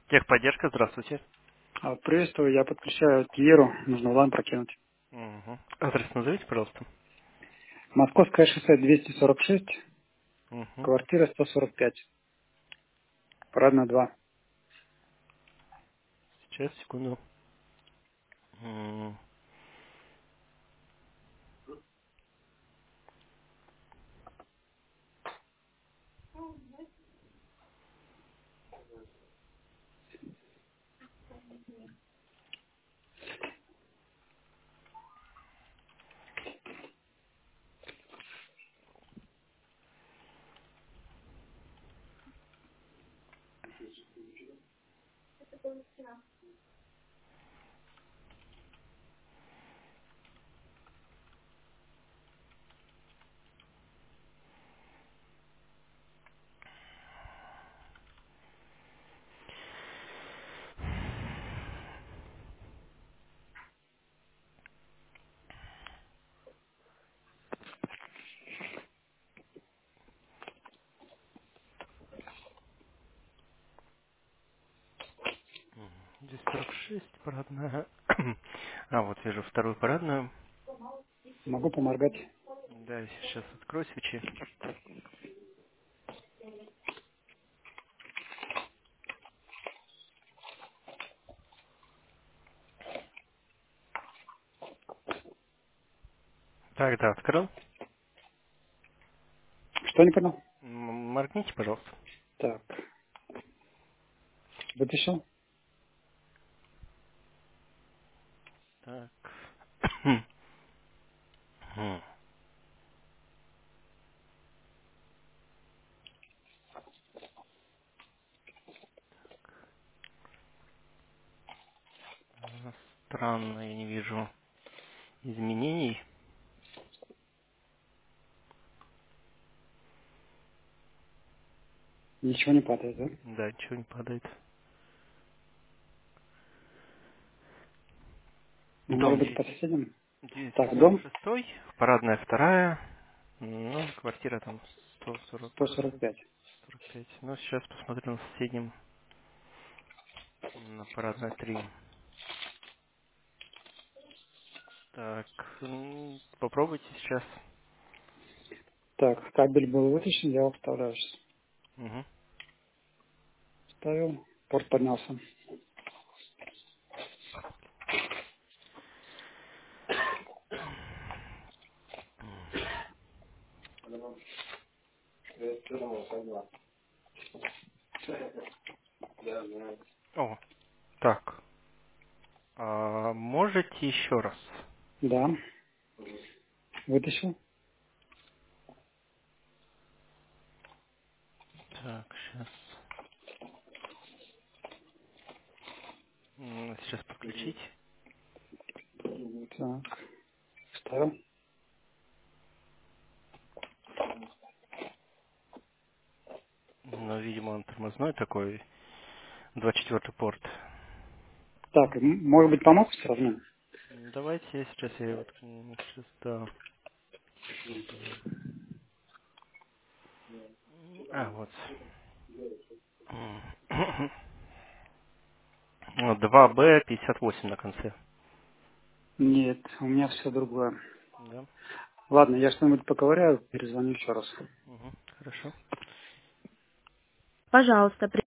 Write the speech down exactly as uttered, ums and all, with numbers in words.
Техподдержка, здравствуйте. А, Приветствую, я подключаю Тьеру, нужно лайн прокинуть. Угу. Адрес назовите, пожалуйста. Московское шоссе двести сорок шесть, Угу. квартира сто сорок пять, парадная два. Сейчас, секунду. М, Здесь сорок шесть, парадная. А, вот вижу вторую парадную. Могу поморгать. Да, сейчас открою свечи. Так, да, открыл. Что не понял? М, Моргните, пожалуйста. Так, вытащил. Так. М, Странно, я не вижу изменений. Ничего не падает, да? Да, ничего не падает. Ну, может Дом быть, по двести соседям? двести Так, сорок дом шесть, парадная вторая. Ну, квартира там сто сорок сто сорок пять. сорок пять. Ну, сейчас посмотрю на соседнем, на парадной три. Так, м, попробуйте сейчас. Так, кабель был вытащен, я его вставляю сейчас. Угу. Вставил, порт поднялся. О, так. А можете еще раз? Да, вытащил. Так, сейчас. Сейчас подключить. Так, вставил. Но, видимо, он тормозной такой. Двадцать четвертый порт. Так, м- может быть, помог сравним? М, Давайте сейчас я вот м, сейчас, да. М, А, вот. М, Ну, два бэ пятьдесят восемь на конце. Нет, у меня все другое. Да? Ладно, я что-нибудь поковыряю, перезвоню еще раз. Угу, хорошо. Пожалуйста,